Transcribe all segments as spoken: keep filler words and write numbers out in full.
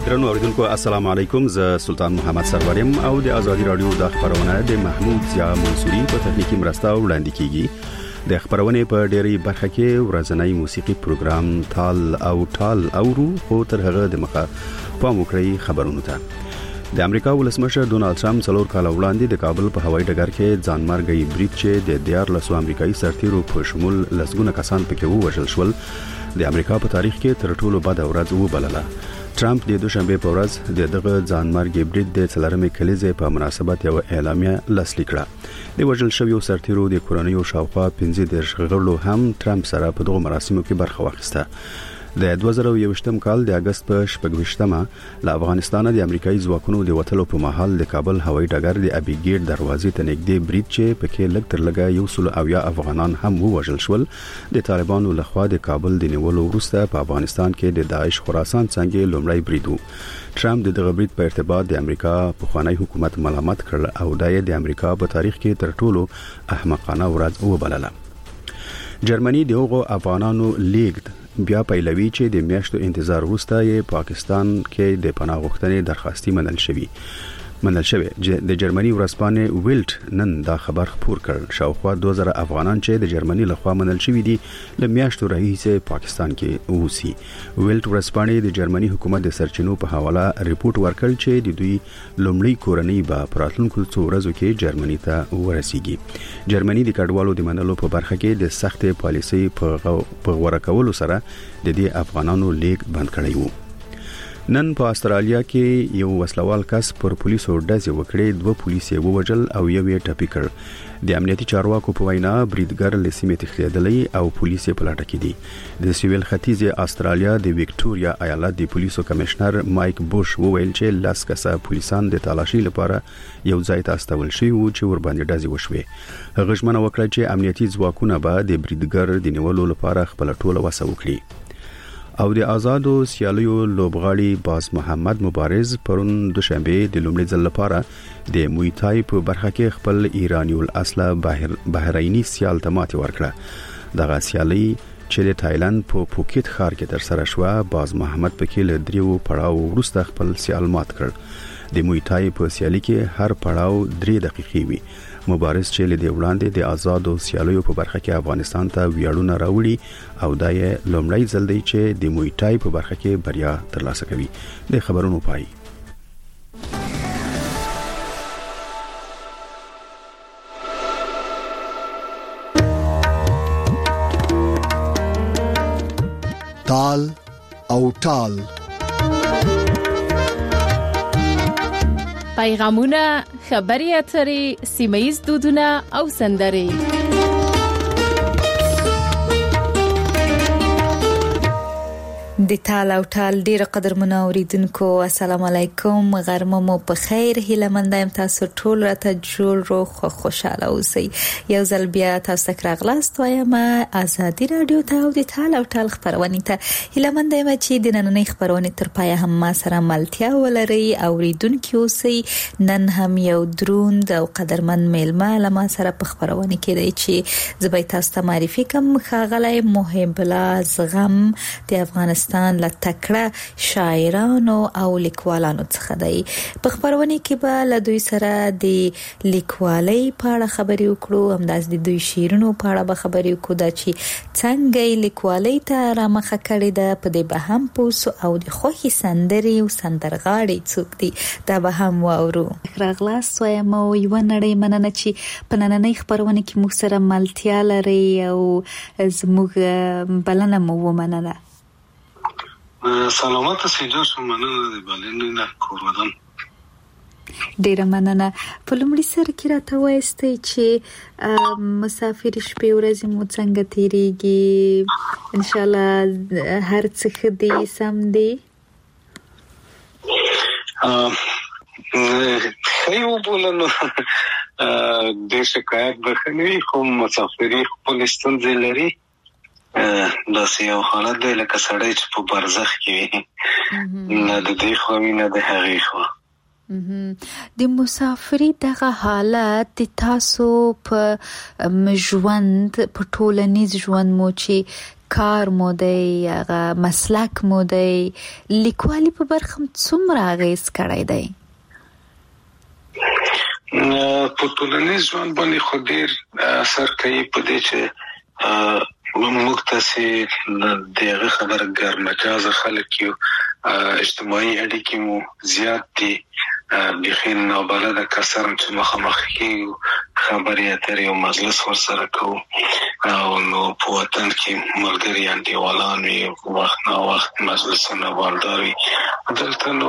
درنو اوریدونکو السلام علیکم، زه سلطان محمد سروریم او د ازادي رادیو د خبرونه د محمود ضیا منصوري په تخنیکی مرسته وړاندې کیږي. د خبرونه په ډېری برخه کې ورځنی موسیقي پروګرام تال او ټال اورو، خو تر هغه د مخه پام وکړئ خبرونه ته. د امریکا ولسمشر ډونالد ټرمپ څلور کال وړاندې د کابل په هوایي ډګر کې ځانمرګي برید چې د دیار لسو امریکایي سرتیرو په شمول لسګونه کسان پکې ووژل شول، د امریکا په تاریخ کې تر ټولو بد ورځ وبلله. ټرمپ د دوشنبه په ورځ د دغه ځانمرګي برید د څلورمې کلیزې په مناسبت یو اعلامیه لاسلیک کړه. د وژل شویو سرتیرو د کورنیو شاوخوا پنځه دیرش غړو هم ټرمپ سره په دغه مراسمو کې برخه واخیسته. د دوه زره یوویشتم کال د اگست په شپږویشتمه له افغانستان د امریکایي ځواکونو د وټلو په محل د کابل هوایي ډګر د ابي ګیټ دروازې ته نږدې برید چې پکې لږ تر لږه یو سل او یا افغانان هم ووژل شول، د طالبانو لخوا د کابل د نیولو وروسته په افغانستان کې د داعش خراسان څنګه لومړی برید و. ټرمپ د دغه برید په ارتباط د امریکا پخوانی حکومت ملامت کړ او د د امریکا په تاریخ کې تر ټولو احمقانه ورځ وبلله. جرمني د هغو افغانانو لیګ بیا پیلوي چې د میاشتو انتظار وروسته یې پاکستان کې د پناه غوښتنې درخواستي منل شوی منل شوی د جرمني ورځپاڼې ویلټ نن دا خبر خپور کړ. شاوخوا دوه زره افغانان چې د جرمني لخوا منل شوی دي له میاشتو راهیسې پاکستان کې اوسي. ویلټ ورځپاڼې د جرمني حکومت د سرچینو په حواله ریپورت ورکړ چې د دوی لومړی کورنۍ به پراتلونکو څو ورځو کې جرمني ته ورسیږي. جرمني د کډوالو د منلو په برخه کې د سخت پالیسي په غوړه کولو سره د دې افغانانو لیګ بند کړی وو. نن په استرالیا کې یو وسلوال کس پر پولیسو ډزې وکړې، دوه پولیس یې ووژل او یو یې ټپي کړ. د امنیتي چارواکو په وینا بریدګر له سیمې تښتېدلی او پولیس یې په لټه کې دي. د سویل ختیځ استرالیا د وکټوريا ایالت د پولیسو کمشنر مایک بوش وویل چې لاس کسه پولیسان د تلاشي لپاره یو ځای ته استول شوي وو چې ور باندې ډزې وشوې. هغه ژمنه وکړه چې امنیتي ځواکونه به د بریدګر د نیولو لپاره خپل ټوله وسه وکړي. او د آزادو سیالیو لوبغاړي باز محمد مبارز پرون دوشنبه د لومړي ځل لپاره د موی تای په برخه کې خپل ایرانی الاصله بحر بحرینی سیال ته ماتې ورکړه. دغه سیالي چې د تایلند په پوکیت ښار کې تر سره شوه، باز محمد پکې له دریو پړاو وروسته خپل سیال مات کړ. د موی تای په سیالي کې هر پړاو درې دقیقې وي. مبارز چې له دې وړاندې د آزادو سیالیو په برخه کې افغانستان ته ویاړونه راوړي او دا یې لومړی ځل دی چې د موی تای په برخه کې بریا ترلاسه کوي. د خبرونو پای. تال او ټال پیغامونه، خبري اترې، سیمایي دودونه او سندري. د تال او ټال ډیر قدر منوریدونکو السلام علیکم، غرمه مو په خیر، هیله مند یم تاسو ټول راته جوړ روغ خو خوشاله اوسئ. یو ځل بیا تاسو ته راغلاست وایم ازادي رادیو ته او د تال او ټال خبرونه ته هیله مند یم چې د نننۍ خبرونه تر پای هم ما سره ملتیا ولري. اوریدونکو اوسئ، نن هم یو دروند او قدرمن میلمه لما سره په خبرونه کې دی چې زبې تاسو ته معرفي کوم. خاغلی محب الله زغم د افغانستان له تکړه شاعرانو او لیکوالانو څخه دی. په خبرونه کې به له دوی سره د لیکوالۍ په اړه خبرې وکړو، همداس د دوی شعرونو په اړه به خبرې وکړو، دا چې څنګه لیکوالۍ ته رامخه کړې ده، په دې به هم پوسو او د خوخي سندري او سندرغاړي څوک دي دا به هم واورو. راغلاست وایم او یو نړۍ مننه چې په نننۍ خبرونه کې موږ سره ملتیا لري او زموږ بلنه مو ومنله. سلامت سیدو مننه د بلنې کورودم. ډیره مننه. په لومړي سر کې راته وایستئ چې مسافر شپې ورځې مو څنګه تیریږي؟ ان شاء الله هر څه ښه دي، سم دي؟ خیو بولنو د شکایت بخنوي، خو مسافري خپل ستونزې لري. دا یو حالت دی لکه سړی چې په برزخ کې وي، نه د دې خوا وي نه د هغې خوا. د مسافري دغه حالت تاسو په ژوند، په ټولنیز ژوند مو چې کار مو دی هغه مسلک مو دی لیکوالي په برخه څومره اغیز کړی دی؟ په ټولنیز ژوند باندې خو ډېر اثر کوي په دې چې موږ تاسې دغه خبره ګرمجازه خلک یو، اجتماعي اړیکې مو زیات دي، بخیر نابلده کسان چې مخامخ کېږو خبرې اترې او مجلس ورسره کوو، او نو په وطن کې ملګري انډیوالان وي، وخت نا وخت مجلسونه والدار وي، دلته نو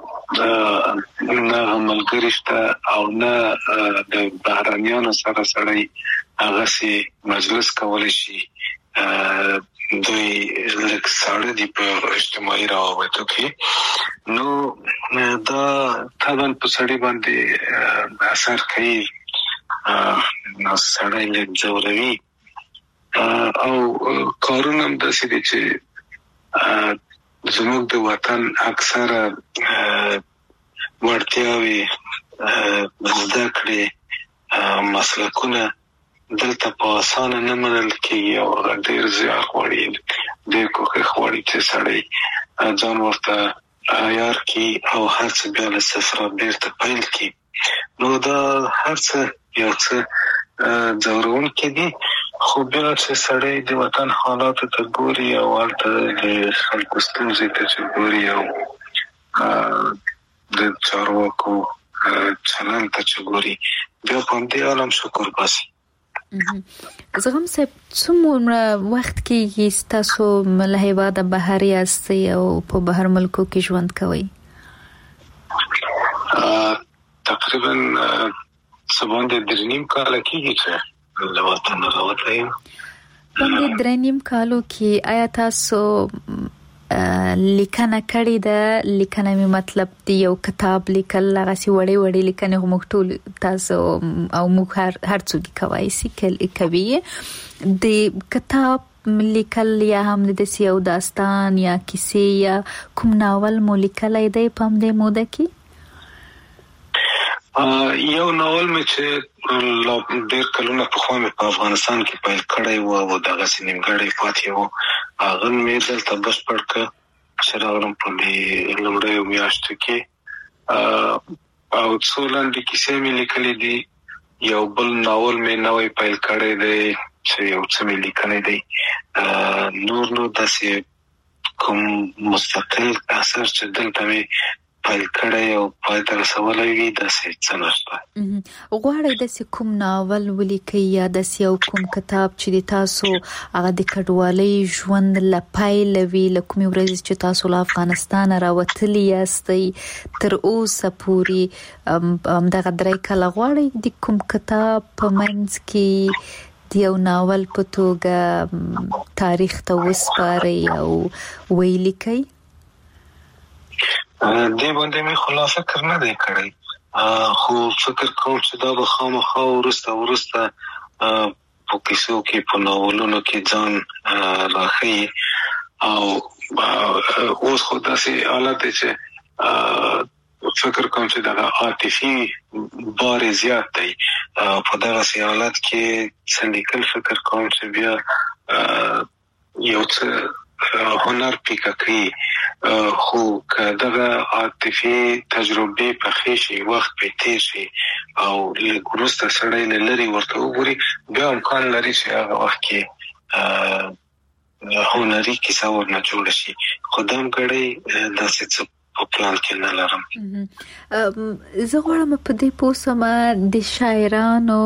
نه ملګري شته او نه د بهرنیانو سره سړی هغسې مجلس کولی شي. دوی لږ ساړه دي په اجتماعي روابطو کې، نو دا طبعا په سړي باندې اثر کوي، نو سړی لږ ځوروي او کارونه هم داسې دي چې زموږ د وطن اکثره وړتیاوې، زده کړې، مسلکونه دلته په اسانه نه منل کېږي او ډېر زیار غواړي، ډېر کوښښ غواړي چې سړی ځان ورته عیار کړي او هر څه بیا له صفره بېرته پیل کړي. نو دا هر څه یو څه ځوروونکي دي، خو بیا چې سړی د وطن حالاتو ته ګوري او هلته د خلکو ستونزې ته چې ګوري او د چارواکو چلند ته چې ګوري، بیا په همدې عالم شکر باسي. زغم صاحب، څومره وخت کېږي ستاسو له هېواده بهر یاستئ او په بهر ملکو کې ژوند کوئ؟ تقریبا څه باندې درې نیم کاله کېږي چې له وطنه راوتلی یم. باندې درې نیم کالو کې آیا تاسو لیکنه کړې ده؟ لیکنه می مطلب دی یو کتاب لیکل، هغسې وړې وړې لیکنې خو موږ ټول تاسو او موږ هر هر څوک کولی شي کوي. د کتاب لیکل یا هم داسې یو داستان یا کیسې یا کوم ناول مو لیکلی دی په همدې موده کې؟ یو ناول مې چې ډېر کلونه پخوا مې په افغانستان کې پیل کړی و او دغسې نیمګړی پاتې و، هغه مې دلته بشپړ کړ چې راغلم په لومړیو میاشتو کې، او څو لنډې کیسې مې لیکلې دي. یو بل ناول مې نوی پیل کړی دی چې یو څه مې لیکلی دی. نور نو داسې کوم مستقل اثر چې دلته مې پیل کړی او پای ته رسولی وي داسې څه نشته. غواړئ داسې کوم ناول ولیکئ یا داسې یو کوم کتاب چې د تاسو هغه د کډوالۍ ژوند له پیله وي، له کومې ورځې چې تاسو له افغانستانه راوتلي یاستئ تر اوسه پورې همدغه درې کاله، غواړئ د کوم کتاب په منځ کې د یو ناول په توګه تاریخ ته وسپارئ او ویلیکئ؟ دې باندې مې خو لا فکر نه دی کړی، خو فکر کوم چې دا به خامخا وروسته وروسته په کیسو کې، په ناولونو کې ځان راښیي. او اوس خو داسې حالت دی چې فکر کوم چې دغه عاطفي بار زیات دی، په دغسې حالت کې څه لیکل فکر کوم چې بیا یو څه هنر پیکه کوي. خو که دغه عاطفي تجربې پخې شي، وخت پې تېر شي او لږ وروسته سړی له لرې ورته وګوري، بیا امکان لري چې هغه وخت کې هنري کیسه ورنه جوړه شي، خو دمګړی داسې څه په پلان کې نه لرم. زه غواړم په دې پوه شم د شاعرانو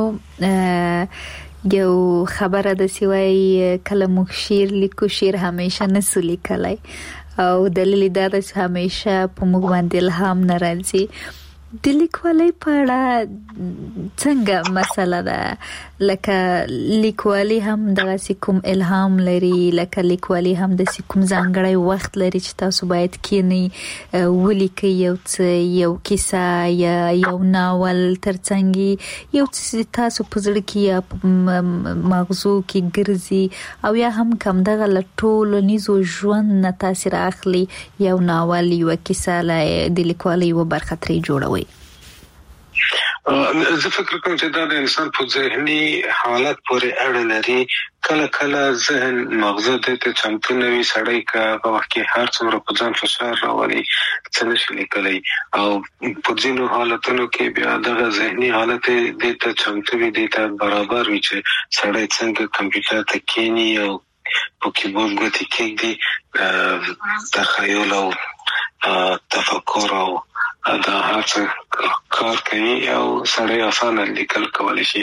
یو خبره داسې وایي کله موږ شعر لیکو، شعر همیشه نسو لیکلی او دلیل دا ده چې همیشه په موږ باندې الهام نه راځي. د لیکوالۍ په اړه څنګه مسله ده؟ لکه لیکوالي هم دغسې کوم الهام لري، لکه لیکوالي هم داسې کوم ځانګړی وخت لري چې تاسو باید کینئ ولیکئ یو څه، یو کیسه یا یو ناول، ترڅنګ یو څه تاسو په زړه کې یا مغزو کې ګرځي، او یا هم کم دغه له ټولنیزو ژوند نه تاثیر اخلي، یو ناول، یو کیسه د لیکوالۍ یوه برخه ترې جوړوئ. زه فکر کوم چې دا د انسان په ذهني حالت پورې اړه لري. کله کله ذهن مغزه د ته چمتو نه وي، سړی که په وخت کې هر څومره په ځان فشار راولي څه نشي لیکلی، او په ځینو حالتونو کې بیا دغه ذهني حالت د ته چمتو وي، د ته برابر وي چې سړی څنګه کمپیوټر ته کېني او په کیبورډ ګوتې کېږدي، تخیل او تفکر او دا هر څه کار کوي او سړی اسانه لیکل کولی شي.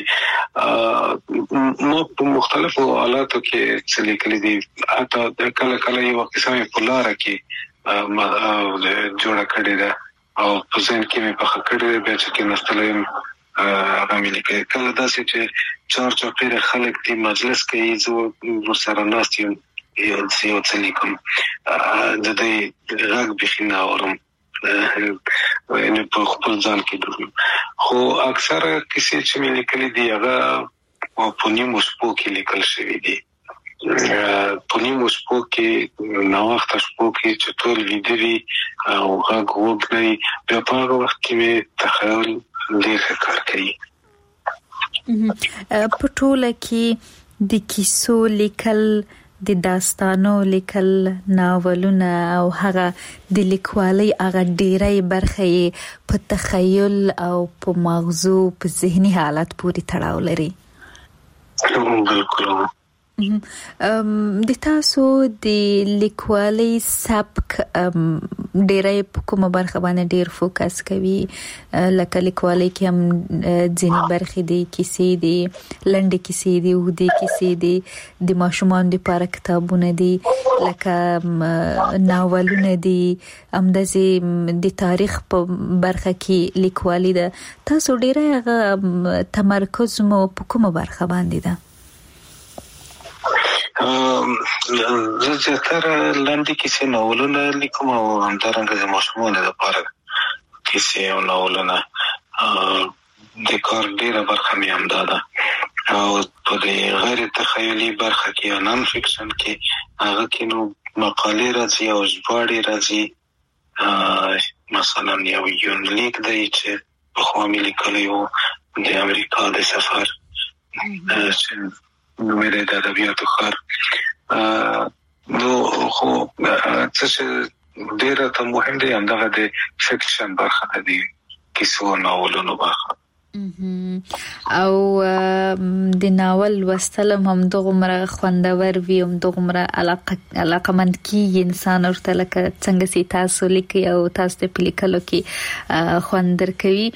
ما په مختلفو حالاتو کې څه لیکلي دي، حتی کله کله یو قسم په لاره کې جوړه کړې ده او په ذهن کې مې پخه کړې ده، بیا چې کېناستلی یم هغه مې لیکلي. کله داسې چې چار چاپېره خلک دي مجلس کوي، زه ورسره ناست یم یو څه لیکم، د دې غږ بیخي نه اورم، یعنې په خپل ځان کې ډوب. خو اکثره کیسې چې مې لیکلي دي هغه په نیمو شپو کې لیکل شوي دي. په نیمو شپو کې، ناوخته شپو کې چې ټول ویده وي او غږ وږ نه وي، بیا په هغه وخت کې مې تخیل ډېر ښه کار کوي. په ټوله کې د کیسو لیکل، د داستانو لیکل، ناولونه او هغه د لیکوالۍ هغه ډېری برخه په تخیل او په مغزو په ذهني حالت پورې تړاو لري. بالکل. د تاسو د لیکوالۍ سبک ډېری په کومه برخه باندې ډېر فوکس کوي؟ لکه لیکوالۍ کې هم ځینې برخې دي، کیسې دي، لنډې کیسې دي، اوږدې کیسې دي، د ماشومانو لپاره کتابونه دي، لکه ناولونه دي، همداسې د تاریخ په برخه کې لیکوالي ده. تاسو ډېری هغه تمرکز مو په کومه برخه باندې ده؟ زه زیاتره لنډې کیسې، ناولونه لیکم او همدارنګه د ماشومانو لپاره کیسې او ناولونه. د کار ډېره برخه مې همدا ده. او په دې غیر تخیلي برخه کې یا نان فکشن کې هغه کې نو مقالې راځي او ژباړې راځي. مثلا یو یونلیک دی چې پخوا مې لیکلی و د امریکا د سفر، نومې دی د ادبیاتو ښار. نو خو څه چې ډېره ته مهم دی همدغه د فکشن برخه ده، د کیسو او ناولونو برخه. او د ناول لوستل هم دغومره خوندور وي، هم دغومره علاقمند کیږي انسان ورته، لکه څنګه چې تاسو لیکي او تاسو په لیکلو کې خوند درکوي.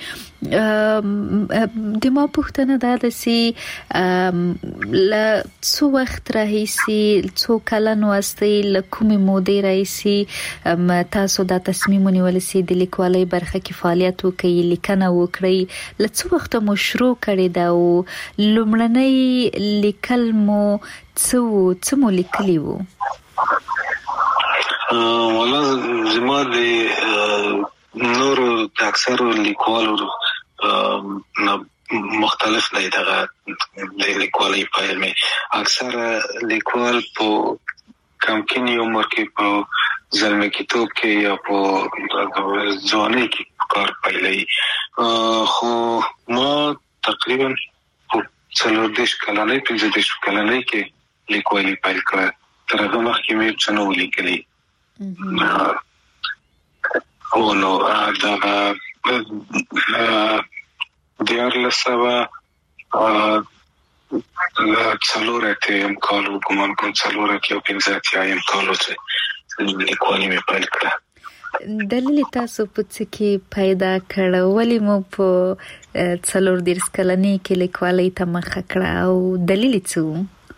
د ما پوښتنه دا ده چې له څو وخت راهیسې، څو کلن واستئ، له کومې مودې راهیسې تاسو دا تصمیم ونیولی چې د لیکوالۍ برخه کې فعالیت وکړئ، لیکنه وکړئ؟ له څو وخته مو شروع کړې ده او لومړنی لیکل مو څه وو، څه مو لیکلي وو؟ والله زما د نورو د اکثرو لیکوالو مختلف دی دغه د لیکوالۍ پیل مې. اکثره لیکوال په کمکینی عمر کې، په زلمیتوب کې یا په ځوانۍ کې کار پیلوي. خو ما تقریبا په څلور دېرش کلنۍ، پنځه دېرش کلنۍ کې لیکوالي پیل کړه. تر هغه مخکې مې څه نه وو لیکلي. او نو دغه دیارلس سوه څلور اتیم کال و ګمان کوم، څلور اتیا او پنځه اتیایم کال و چې لیکوالي مې پیل کړه. دلیل تاسو په څه کې پیدا کړ؟ ولې مو په څلور دېرش کلنۍ کې لیکوالۍ ته مخه کړه او دلیل څه و؟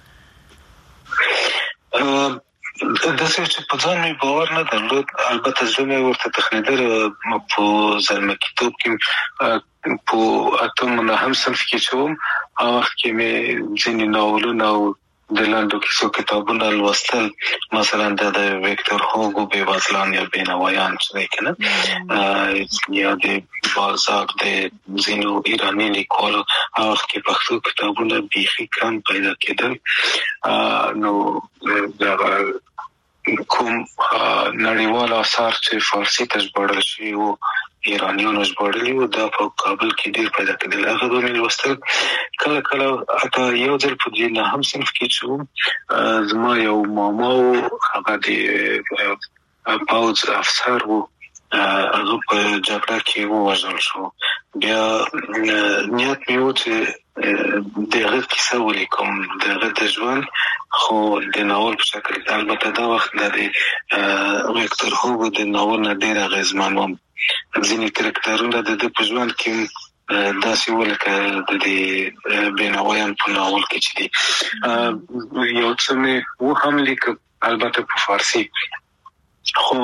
داسې چې په ځان مې باور نه درلود. البته زړه مې ورته تخنېدل. په زلمیتوب کې په اتم نهم صنف کې چې وم، هغه وخت کې مې ځینې ناولونه او د لنډو کیسو کتابونه لوستل. مثلا د ویکتور هوګو بېوزلان یا بېنوایان چې دی که نه، یا د بالزاک، د ځینو ایراني لیکوالو هغه وخت کې پښتو کتابونه بیخي کم پیدا کېدل. نو دغه کوم نړیوال آثار چې فارسي ته ژباړل شوي وو ایرانیانو ژباړلي و، دا په کابل کې ډیر پیدا کېدل. هغه به مې لوستل. کله کله حتی یو ځل په دې نه هم صنف کې چې زما یو ماما و، هغه د پوځ افسر و، هغه په جګړه کې ووژل شو. بیا نیت مې و چې دغه کیسه ولیکم، دغه د ژوند، خو د ناول په شکل. البته دا وخت د ویکتور هوګو د ناول نه ډیر اغیزمن وم. ځینې کرکټرونه د ده په ژوند کې داسې ولکه د دې بینوایان په ناول کې چې دي. یو څه مې و هم لیکم، البته په فارسي، خو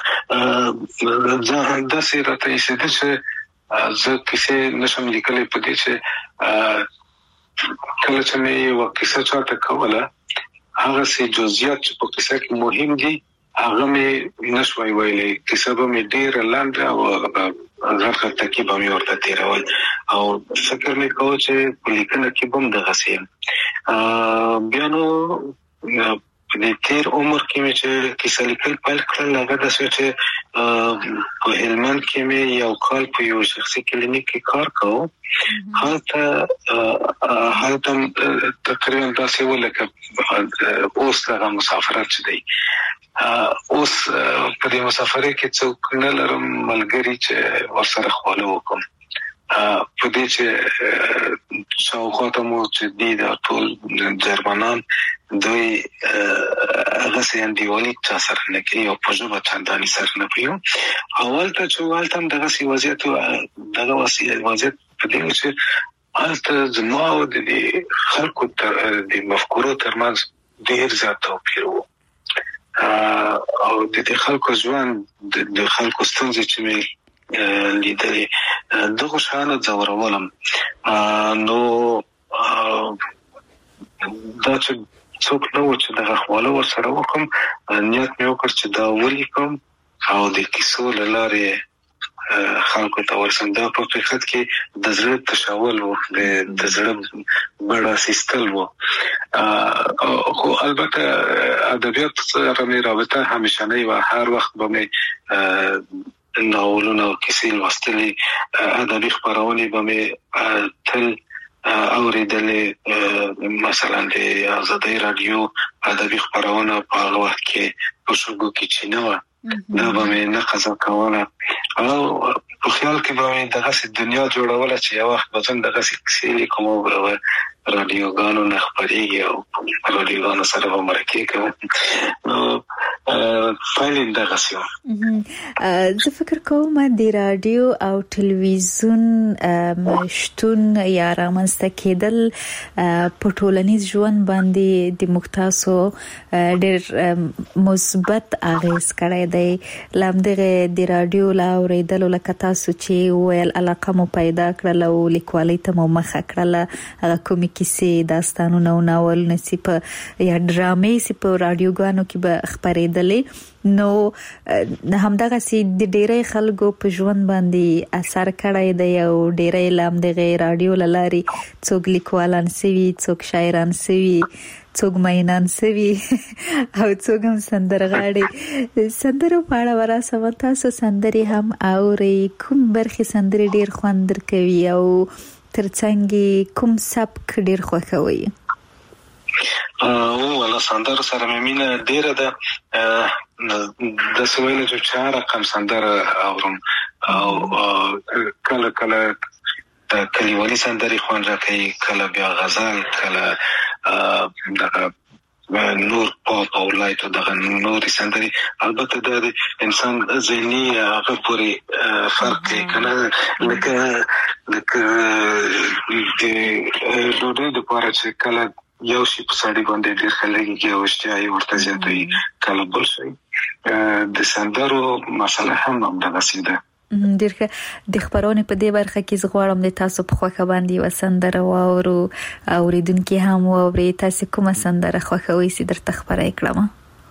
داسې راته ایسېده چې زه کیسې نشم لیکلی په دې چې کله چې مې یوه کیسه چاته کوله، هغه سي جزئیات چې په کیسه کې مهم دي هغه مې نشوای ویلی. کیسه به مې ډېره لنډه او غټ ټکي به مې ورته تېرول او فکر مې کوه چې په لیکنه کې به هم دغسې یم. بیا نو په دې تېر عمر کې مې چې کیسه لیکل پیل کړل، هغه داسې چې په هلمند کې مې یو کال په یو شخصي کلینیک کې کار کوم. هلته هلته تقریبا داسې و لکه اوس دغه مسافرت چې دی. اوس په دې مسافرۍ کې څوک نه لرم ملګري چې ورسره خواله وکړم. په دې چې شاوخواته مو چې دي دا ټول جرمنان، دوی هغسې انډیوالي چا سره نه کوي او په ژبه چندانې سر نه کوي. اول ته چې هلته هم دغسې وضعیت دغه وضعیت په دې و چې هلته زما او د دې خلکو د مفکورو ترمنځ ډېر زیات توپیر و. او د دې خلکو ژوند، د خلکو ستونزې چې مې لیدلې، دغه شیانو ځورولم. نو دا چې څوک نه و چې دغه خواله ورسره وکړم، نیت مې وکړ چې دا ولیکم او د کیسو له لارې خلکو ته ورسم. دا په حقیقت کې د زړه تشول و، د زړه بړه سیستل و. خو البته ادبیات سره مې رابطه همیشنۍ و. هر وخت به مې ناولونه او کیسې لوستلې، ادبي خپرونې به مې تل اورېدلې. مثلا د آزادۍ راډیو ادبي خپرونه په هغه وخت کې په شګو کې چې نه وه، دا به مې نقضه کوله او په خیال کې به مې دغسې دنیا جوړوله چې یو وخت به زه دغسې کیسې لیکم او راډیوګانو نه خپرېږي او راډیوګانو سره به مرکې کوم. نو پیل یې دغسې و. زه فکر کوم د راډیو او تلویزیون شتون یا رامنځته کېدل په ټولنیز ژوند باندې د موږ تاسو ډېر مثبت اغېز کړی دی. له همدغې د راډیو له اورېدلو لکه تاسو چې وویل علاقه مو پیدا کړله او لیکوالۍ ته مو مخه کړله، هغه کومې کیسې، داستانونه او ناولونه چې په یا ډرامې چې په راډیوګانو کې به خپرېدلې، نو همدغسې د ډېری خلکو په ژوند باندې اثر کړی دی او ډېری له همدغې راډیو له لارې څوک لیکوالان سوي، څوک شاعران سوي، څوک مینان سوي او څوک هم سندرغاړي. سندرو په اړه وراسمه، تاسو سندرې هم اورئ؟ کوم برخې سندرې ډېر خوند درکوي او ترڅنګ کوم سبک ډېر خوښوئ؟ او ولا سندرو سره مې مینه ډېره ده. داسې ویلی چې هر رقم سندره اورم او کله کله د کلیوالي سندرې خوند راکوي، کله بیا غزل، کله دغه نور پاپ او لایت او دغه نورې سندرې. البته دا د انسان ذهني هغه پورې فرق کوي که نه، لکه لکه د ډوډۍ دپاره چې کله یو شي په سړي باندې ډېر ښه لګېږي او اشتها یې ورته زیاتوي، کله بل شی. د سندرو مسله هم همدغسې ده. ډېر ښه. د خپرونې په دې برخه کې زه غواړم د تاسو په خوښه باندې یوه سندره واورو، اورېدونکي هم واوري. تاسې کومه سندره خوښوئ چې درته خپره یې کړمه؟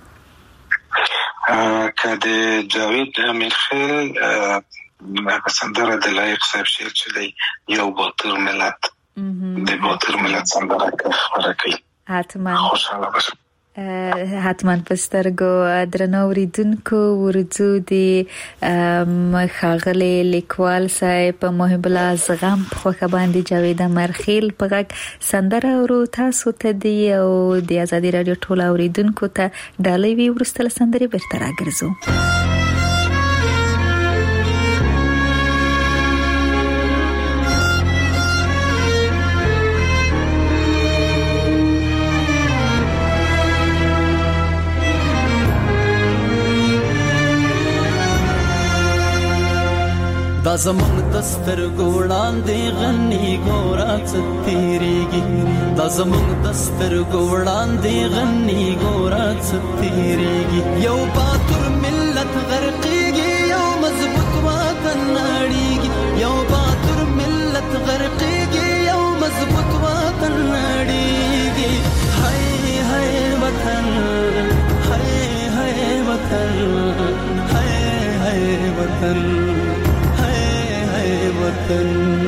که د جاوید امیرخیل هغه سندره د لایق صاحب شعر چې دی یو باتر ملت، د باتر ملت سندره که خپره کوي حتما خوشحاله بشم. حتما پسترګو درنوریدونکو ورځو دی خاغلی لیکوال صاحب محب الله زغم خو باندې جاوید مرخیل پغک سندره ورو تاسو ته دی او د ازادي رادیو ټول اوریدونکو ته ډالۍ وی ورستل سندره برتر راګرځو. دا زمون دستر ګوړان دی غنی ګورا څتیریږي دا زمون دستر ګوړان دی غنی ګورا څتیریږي یو باتور ملت غرقيږي یو مضبوط وطن نړیږي یو باتور ملت غرقيږي یو مضبوط وطن نړیږي هاي هاي وطن هاي هاي وطن هاي هاي وطن وطن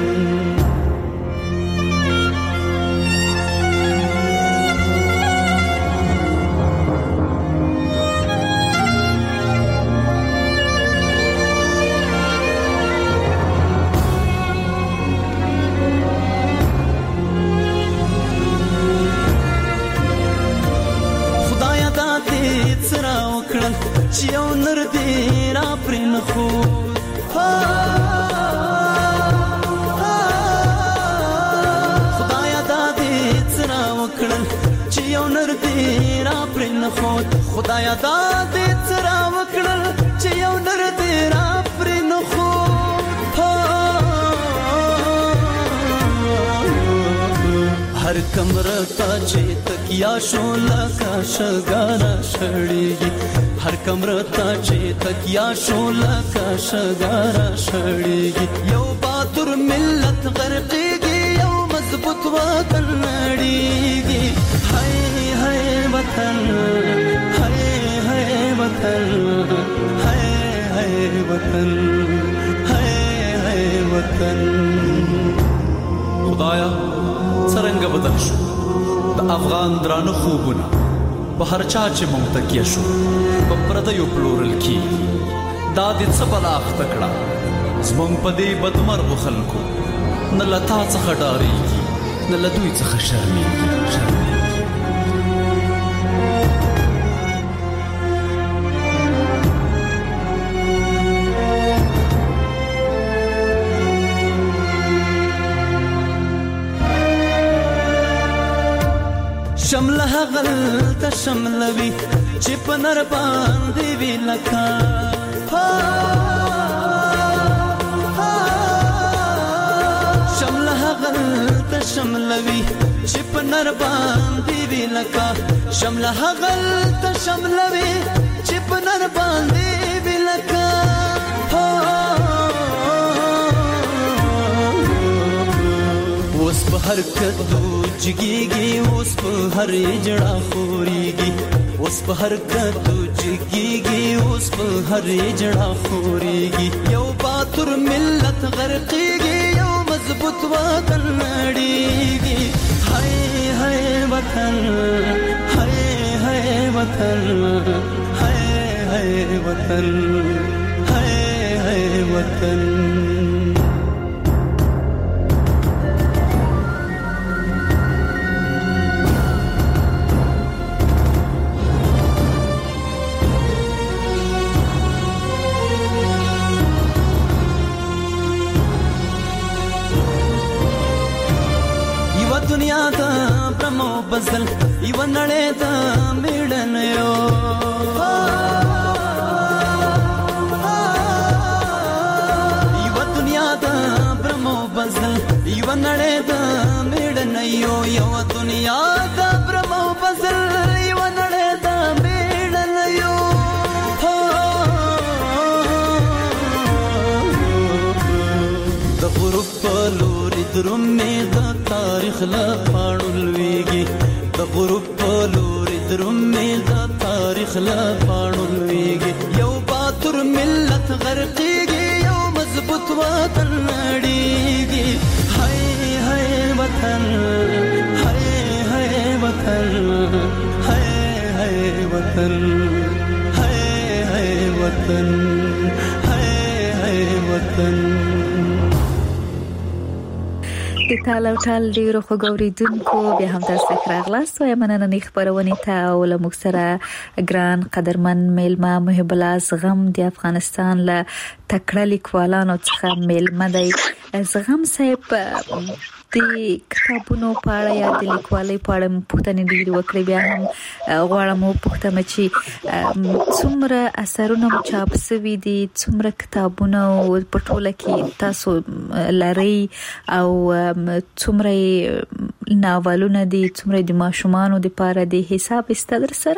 خدایا دا دې سره وکړل چې یو نر دې را پرې نخو خدایا دا دې سره وکړل چې یو نر دې را پرې نه خو هر کمره تا چې تکیا شو لکه شګانا شړېږي هر کمره تا چې تکیا شو لکه شګانا شړېږي یو باتور ملت غرقېږي یو مضبوط وطن نړېږي هاي هاي وطن وطن هاي هاي وطن هاي هاي وطن خدایا څنګه بدل شو د افغان درانه خوبونه په هر چا چې مونږ تکیه شو په پردیو پلورل کی دا دې څه بلا اخته کړه زمونږ په دې بدمرغو خلکو نه لتا څخه ډارېږي نه له دوی څخه شرمېږي شرمېږي شمله غل ته شملوي چې په نر باندې وی لکا شمله غل ته شملوي چې په نر باندې وی لکا شمله غل ته شملوي چې په نر باندې وی لکا اوس په هر کدو جګيږي اوس په هر جړه خوريږي اوس په هر کدو جګيږي اوس په هر جړه خوريږي یو باتور ملت غرقيږي یو مضبوط وطن نړيږي هاي هاي وطن هاي هاي وطن هاي هاي وطن هاي هاي وطن دنیا دا برمو بزل یو نړۍ دا میړن یو یو دنیا دا برمو بزل یو نړۍ دا میړن یو یو دنیا دا برمو بزل یو نړۍ دا میړن یو د غروب په لوري درومې د تاریخ لا پاڼول ویږي د غروب په لوري درومې د تاریخ لا پاڼول ویږي یو باتور ملت غرقيږي یو مضبوط وطن نړیږي هاي هاي وطن هاي هاي وطن هاي वतन है है वतन है है वतन د تال او ټال ډیرو خوګوریدونکو بیا هم تاسو راغلاست او مننه نه خبرونه ته او له موږ سره ګران قدرمن میلمه محب الله زغم د افغانستان له تکړه لیکوالانو څخه میلمه دی. زغم صاحب د کتابونو په اړه یا د لیکوالۍ په اړه پوښتنې ډېرې وکړې، بیا هم غواړم وپوښتم چې څومره اثرونه مو چاپ شوي دي، څومره کتابونه په ټوله کې تاسو لرئ او څومره ناولونه دي، څومره د ماشومانو لپاره د حساب استدر سره؟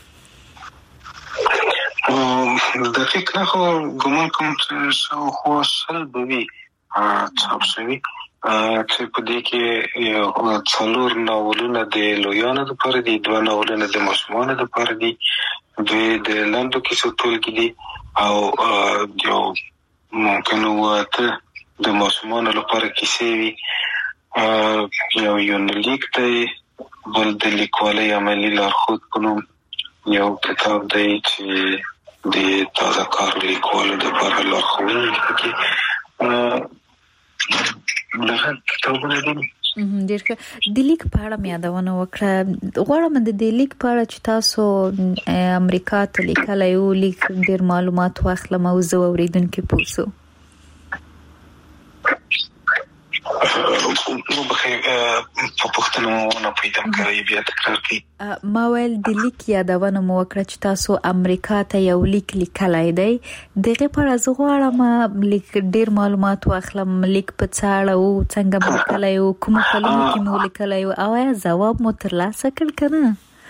دقیق نه خو ګمان کوم چې شاوخوا شل به وي چاپ شوي، چې په دې کې یو څلور ناولونه د لویانو لپاره دي، دوه ناولونه د ماشومانو لپاره دي، دوی د لنډو کیسو ټولګې دي او یو ممکن واته د ماشومانو لپاره کیسې وي، یو یونلیک دی، بل د لیکوالۍ عملي لارښود په نوم یو کتاب دی چې د تازه کار لیکوالو لپاره لارښوونه کوي. دغه کتابونه دي. ډېر ښه. د لیک په اړه مې یادونه وکړه، غواړم د دې لیک په اړه چې تاسو امریکا ته لیکلی یو لیک ډېر معلومات واخلم او زه اوریدونکي پوه شو. نو بخیر په پښتنو نه پیدا کړی بیا تکرار کی. ما ویل د لیک یادونه مو وکړه چې تاسو امریکا ته یو لیک لیکلی دی، دغه په اړه زه غواړم لیک ډېر معلومات واخلم. لیک په څه اړه او څنګه مو لیکلی او کوم کلمو کې مو لیکلی او آیا ځواب مو ترلاسه کړ که نه؟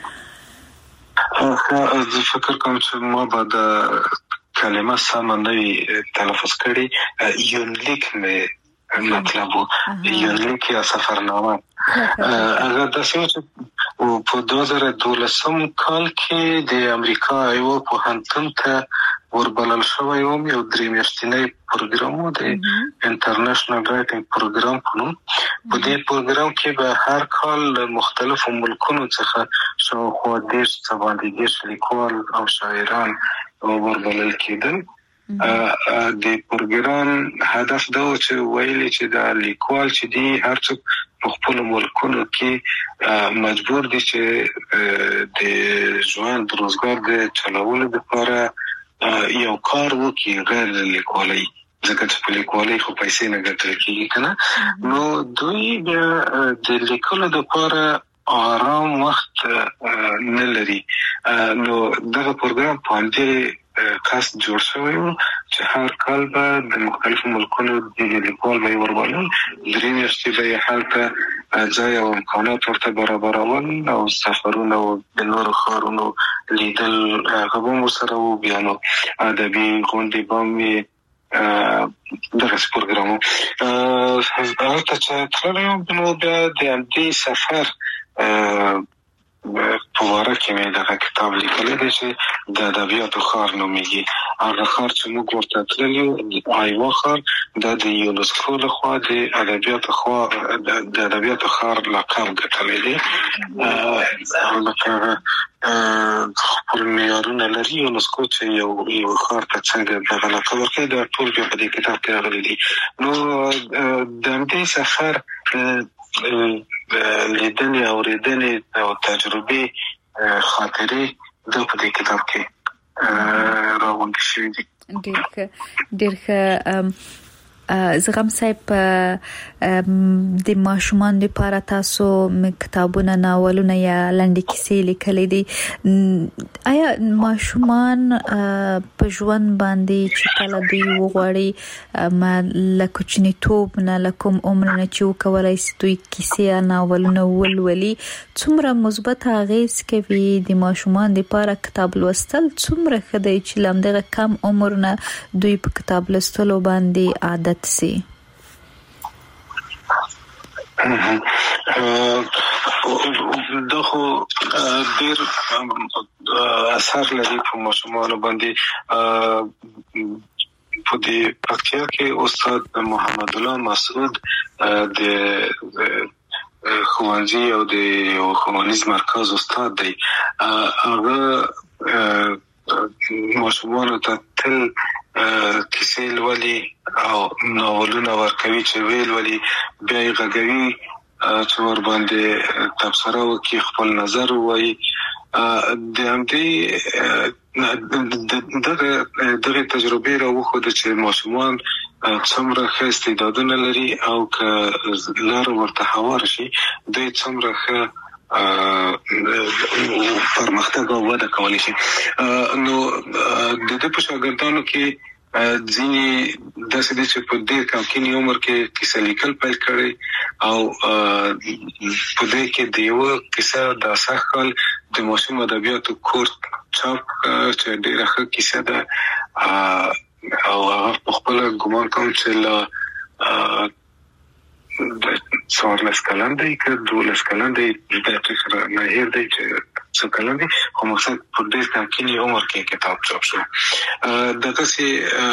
زه فکر کوم چې ما به د کلمه سمه نه وي تلفظ کړې. یونلیک مې مطلب یو لیک یا سفرنامه هغه د سیاسي په دوه زره دولسم کال کې د امریکا یو پوهنتون ته وربلل شوی و، یو درې میاشتنی پروګرام و د انټرنیشنل رائټینګ پروګرام په نوم. په دې پروګرام کې به هر کال مختلفو ملکونو څخه شاوخوا دېرش څه باندې دېرش لیکوال او شاعران وربلل کېدل. د پروګرام هدف دا و چې ویلي چې دا لیکوال چې دی هر څوک په خپل ملکونو کې مجبور دي چې د ژوند روزګار د چلولو لپاره یو کار وکړي غیر لیکوالۍ، ځکه چې په لیکوالۍ خو پیسې نه ګټل کېږي کنه. نو دوی د لیکلو لپاره آرام وخت نه لري. نو دغه پروګرام په همدې کاست جوړ شوی و چې هر کال به د مختلفو ملکونو د لیکوال به یې وربلل، درې میاشتې به یې هلته ځای او امکانات ورته برابرول او سفرونه او د نورو ښارونو لیدل هغه به هم ورسره و، بیا نو ادبي غونډې به هم وي. دغسې پروګرام و. هلته چې تللی یم نو بیا د همدې سفر په واره کې مې دغه کتاب لیکلی دی چې د ادبیاتو ښار نومیږي. هغه ښار چې موږ ورته تللي یو آیوا ښار، دا د یونسکو لخوا د ادبیاتو خوا د ادبیاتو ښار لقب ګټلی دی. لکه خپل معیارونه لري یونسکو چې یو یو ښار ته څنګه دغه لقب ورکوي، دا ټول بیا په دې کتاب کې راغلي دي. نو د همدې سفر لیدنې اورېدنې او تجربې خاطرې دا په دې کتاب کې راغونډې شوي دي. ډېر ښه ډېر ښه. زغم صاحب د ماشومان لپاره تاسو کتابونه، ناولونه یا لنډې کیسې لیکلې دي. آیا ماشومان په ژوند باندې چې کله دوی وغواړي له کوچنیتوب نه له کوم عمر نه چې وکولای شي دوی کیسې یا ناولونه ولولي، څومره مثبت اغېز کوي د ماشومان لپاره کتاب لوستل؟ څومره ښه دی چې له همدغه کم عمر نه دوی په کتاب لوستلو باندې عادت سي؟ دا خو ډېر اثر لري په ماشومانو باندې. په دې پکتیا کې استاد محمد الله مسعود د خوانجي او د خوانیز مرکز استاد دی. هغه ماشومان ته تل کیسې لولي او ناولونه ورکوي چې ویل ولي بیا یې غږوي چې ور باندې تبصره وکړي، خپل نظر ووایي. د همدې دغه دغه تجربه راوښوده چې ماشومان څومره ښه استعدادونه لري او که لار ورته هوار شي دوی څومره ښه پرمختګ او وده کولی شي. نو د دې په شاګردانو کې ځینې داسې دي چې په ډېر کمکینی عمر کې کیسه لیکل پیل کړي او په دې کې د یو کیسه د سخت کال د ماشوم ادبیاتو کورس چاپ چې ډېره ښه کیسه ده او هغه په خپل ګمان کوم چې لا د څوارلس کلن دی که دولس کلن دی د فکر نه هیر دی چې څو کلن دی، خو مقصد په ډېر کمکینی عمر کې کتاب چاپ شو. دغه سي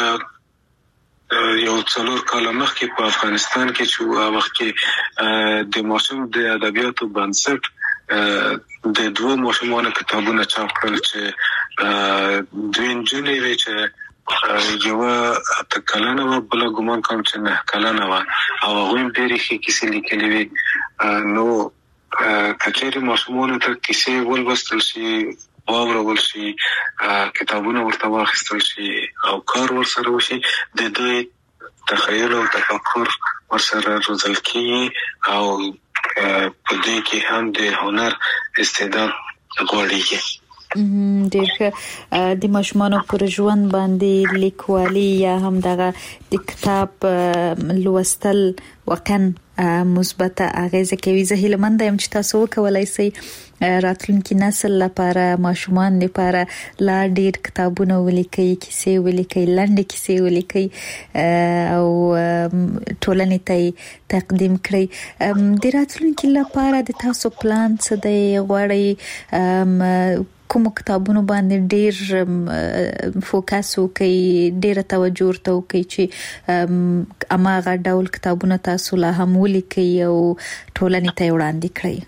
یو څلور کاله مخکې په افغانستان کې چې هغه وخت کې د ماشوم د ادبیاتو بنسټ د دوه ماشومانو کتابونه چاپ کړل چې دوی نجونې وې چې یو اته کلنه و بل ګمان کوم چې نه کلنه و او هغه هم ډېرې ښې کیسې لیکلې وې. نو کچېرې ماشومانو ته کیسې ولوستل شي، واورول شي، کتابونه ورته واخیستل شي او کار ورسره وشي، د دوی تخیل او تفکر ورسره روزل کیږي او په دې کې هم د هنر استعداد غوړېږي. ډېر د ماشومانو پر ژوند باندې لیکوالي یا هم دغه د کتاب لوستل واقعا مثبت اغیزه کوي. زه هیله مند یم چې تاسو وکولای شئ راتلونکي نسل لپاره، ماشومان لپاره لا ډېر کتابونه ولیکي، کیسې ولیکي، لنډې کیسې ولیکي او ټولنې ته تقدیم کړي. د راتلونکي لپاره د تاسو پلان څه دی؟ غواړئ کوم کتابونو باندې ډېر فوکس وکړي، ډېر توجه ورته وکړي چې اماغه ډول کتابونه تاسو لا هم ولیکي او ټولنې ته وړاندې کړئ؟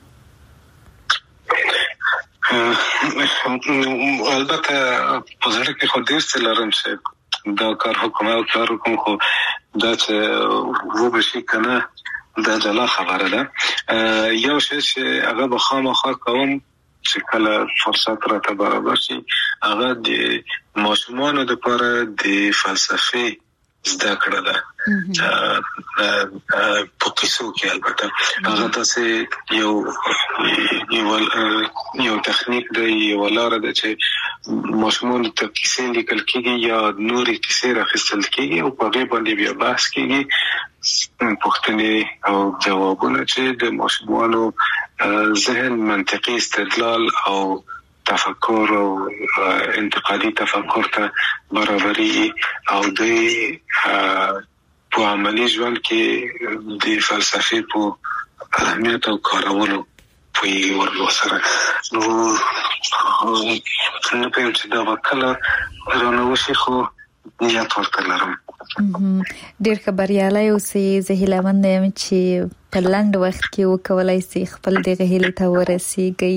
البته په ځړه کې خو ډېر څه لرم چې دا کار حکومت او کار حکومت خو دا چې و بشي کنه دا جلا خبره ده. یو شی چې هغه به خامخا کوم چې کله فرصت راته برابر شي هغه د ماشومانو لپاره د فلسفې زده کړه ده په کیسو کې. البته هغه تاسو یو یو یو تخنیک دی، یو لار ده چې ماشومان ته کیسې لیکل کېږي یا نورې کیسې راخیستل کېږي او په هغه باندې بیا بحث کېږي، پوښتنې او جوابونه چې د ماشومانو ذهن منطقي استدلال او تفکر او انتقادي تفکر ته برابري او د په عملي ژوند کې د فلسفې په اهمیت او کارولو په یو سره. نو څنګه په چې دا وکړه رانوشي خو نیت ورته لرم. ډېر خبريالي اوسئ. زه هیله مند یم چې په لنډ وخت کې وکولای شي خپل دغه هیله ته ورسیږي.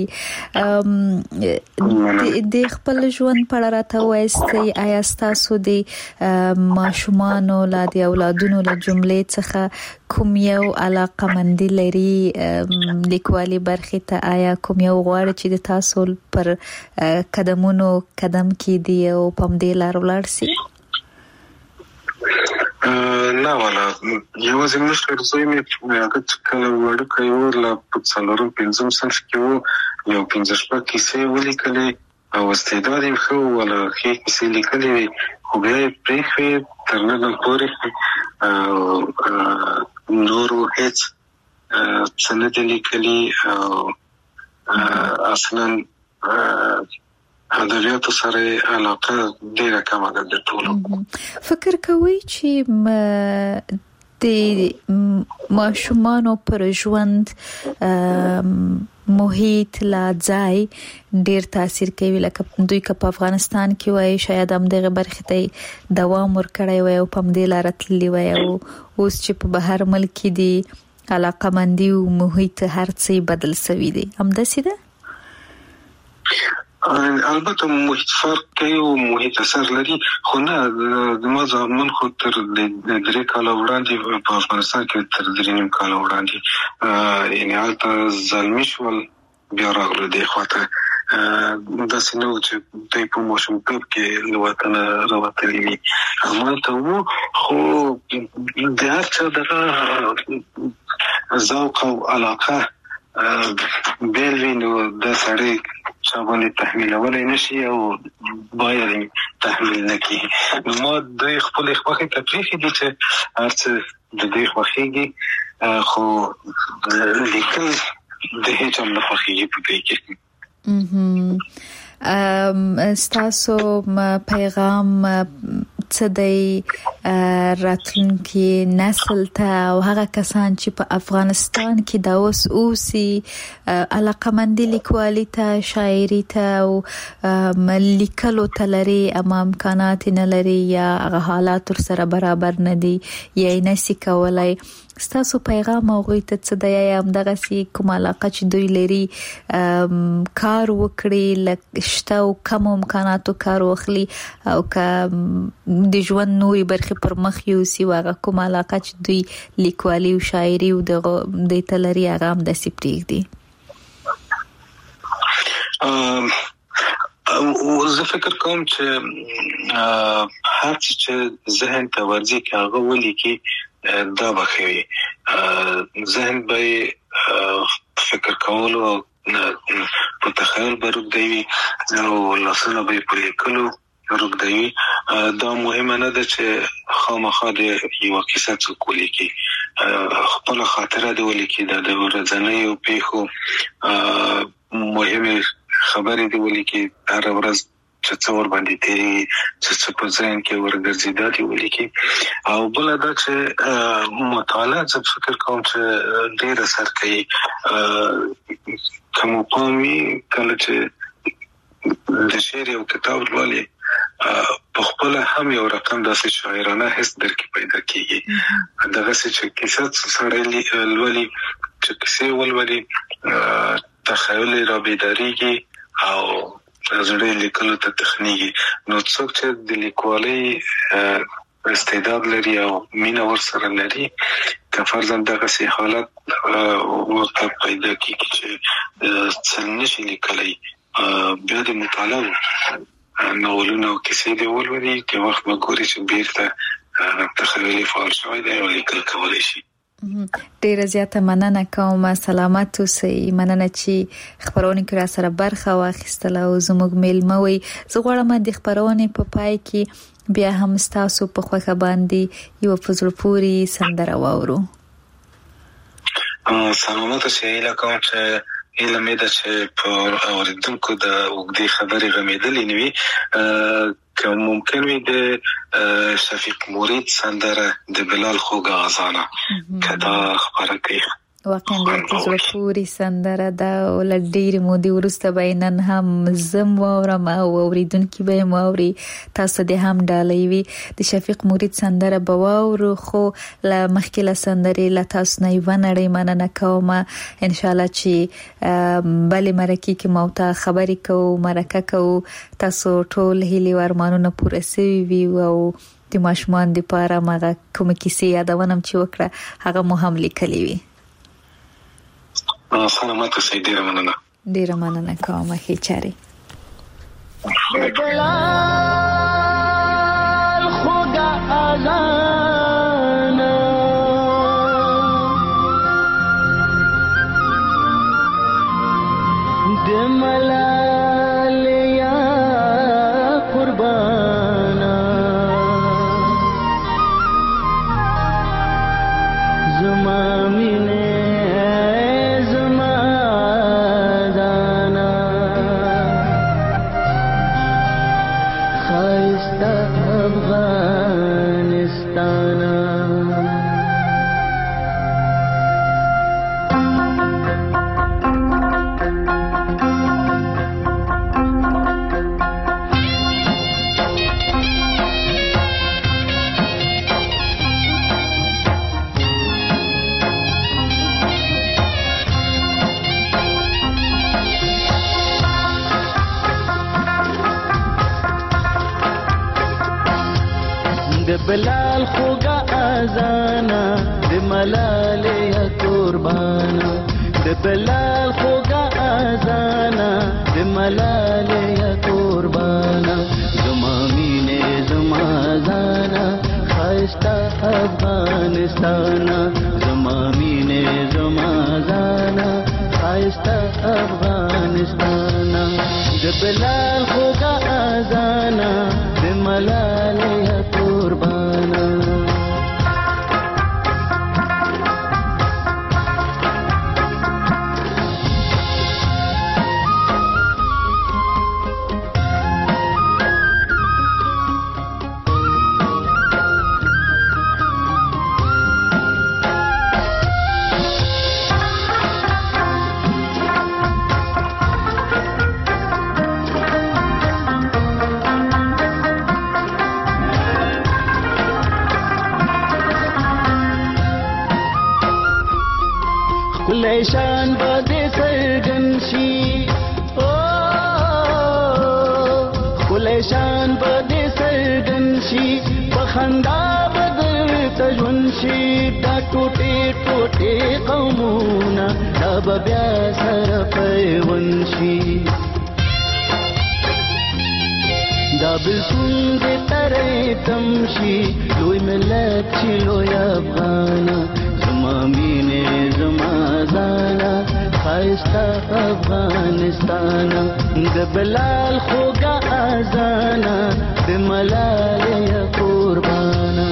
د خپل ژوند په اړه راته وایي، آیا تاسو د ماشومانو لا د اولادونو له جملې څخه کوم یو علاقه مندي لري لیکوالي برخه ته؟ آیا کوم یو غواړي چې د تاسو پر قدمونو قدم کې دی او په دې لار ولاړ شي؟ نه ولا یوازې مشر زوی مې هغه کله وړو کوي لا په څلورم پنځم صنف کې وو، یو پنځه شپږ کیسې ولیکلې او استعداد یې خو ولا ښې کیسې لیکلې خو بیا یې پرېښې تر ننه پورې نورو هېڅ څه نه دي لیکلي او اصلا ادبیاتو سره علاقه ډیره کمه ده د ټولو. فکر کوي چې د ماشومانو پر ژوند محیط لا ځای ډیر تاثیر کوي؟ لکه دوی که په افغانستان کې وای شاید هم دغه برخه ته دوام ورکړی وای او په دې لار تللی وای او اوس چې په بهر ملک دي علاقمندي او محیط هرڅه بدل شوی دی همداسې ده. البته محیط فرق کوي او محیط اثر لري، خو نه د ما زمون خو تر درې کال وړاندې په افغانستان کې تر درې نیم کال وړاندې یعنی حالت ظلمي شول بیا راغلو دی خواته داسې نه و چې دوی په ماشومتوب کې له وطنه راوتلي وي. همالته وو خو د هر چا دغه ذوق او علاقه بیل وي نو د سړی چا باندې تحمیلولی نشي او باید تحمیل نکړي. نو ما دوی خپل خوښې ته پرېښي دي چې هر څه د دوی خوښېږي، خو لیکل د هیڅ هم نه خوښېږي په دوی کې. ستاسو پیغام څه دی راتلونکي نسل ته او هغه کسان چې په افغانستان کې دا اوس اوسي علاقمندي لیکوالي ته شاعري ته او لیکلو ته لري اما امکانات نه لري یا هغه حالات سره برابر نه دي یا نشي کولای، ستاسو پیغام هغه ته څه دی؟ هم دغه سي کوم علاقه چې دوی لري کار وکړي لکشته او کم امکاناتو کار واخلي او که د ژوند نوري برخه پر مخ یو سی واغه کوم علاقه چې دوی لیکوالي او شاعري او د تلري هغه هم د سپریګ دي. او زه فکر کوم چې هر څه چې ذهن ته ورځي کې هغه ولیکي دا بخوي ذهن به فکر کولو او په تخیل برود دی او لاسونه به په لیکلو برود دی. دا مهمه نه ده چې خامخا د یو کیسه څوک ولیکي، خپل خاطره دی ولیکي، د ورځنیو پیښو مهمه خبرې دی ولیکي، هر ورځ چې څور باندې تیری چې څه په ځین کې ورګرځي دا دی ولیکي. او بل دا چې مطالعه زه فکر کوم چې ډېر اثر کوي. کوم قومي کله چې د شعر او کتاب لولي په خپل هم یو رقم داسې شاعرانه حس درکې پیدا کیږي. دغه چې کیسه سره لولي چې کیسه ولولي تخیل را بیداریږي او زړه لیکلو ته تخنیږي. نو څوک چې د لیکوالۍ استعداد لري او مینه ورسره لري که فرضاً دغه سي حالت ورته پیدا کیږي چې څنګه شي لیکلای بیا د مطالعه ناولونه او کیسې دی ولولي کې وخت مګوري چې بیرته تخیلي فعال شوی دی او لیکل کولای شي. ډیر زیاته مننه کوم، سلامت اوسئ. مننه چې خبرونه کړه سره برخه واخیستله او زموږ میلمه وي. زه غواړم د خبرونه په پای کې بیا هم تاسو په خوخه باندې یو فزر پوری سندره واورو. سلامت اوسئ. لکه چې علم دې چې په اوریدونکو د وګړي خبرې غمیدلې نوي که ممکن وي د شفیق مرید سندره د بلال خوږه غزانه کدا خبره کوي. واقعا د زړه پورې سندره دا ولډیر مودي ورسته بینن هم زم واورم او اوریدونکو به موري تاسو د هم ډالۍ وي د شفیق مرید سندره بواورو خو ل مخکله سندره ل تاسو نه ونړې مننه کوم. ان شاء الله چې بلې مرکه کې موته خبرې کوو مرکه کوو تاسو ټول هلي ورمانونه پوره سوي وي او د ماشومان د پاره مغه کوم کیسه یادونم چې وکړه هغه مو هم لیکلې وي. سلامت اوسئ. ډیره مننه. ډیره مننه کوم. هي چاري بلال خوږه اذان د ملال یا قربانا زما مینه Afghanistan بلال خوږه اذانا د ملالې قربانا د بلال خوږه اذانا د ملالې قربانا زما مینې زما زانا خایسته افغانستانا زما مینې زما زانا خایسته افغانستانا د بلال خوږه اذانا د ملالې قربانا شان بده سرګن شي او کله شان بده سرګن شي په خندا بدل تجون شي دا ټوټه ټوټه قومونه دا بیا سره پیون شي دا بلکون دې ترې تم شي لوی ملت چې لوی افغانا زما مینې زما زانا خایسته افغانستانا د بلال خوږه اذانا د ملالې قربانا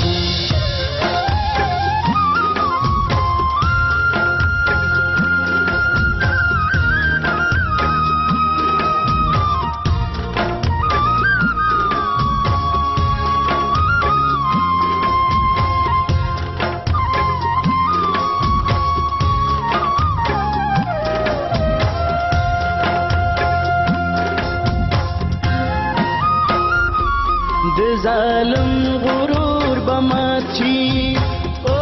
ظالم غرور بماچی او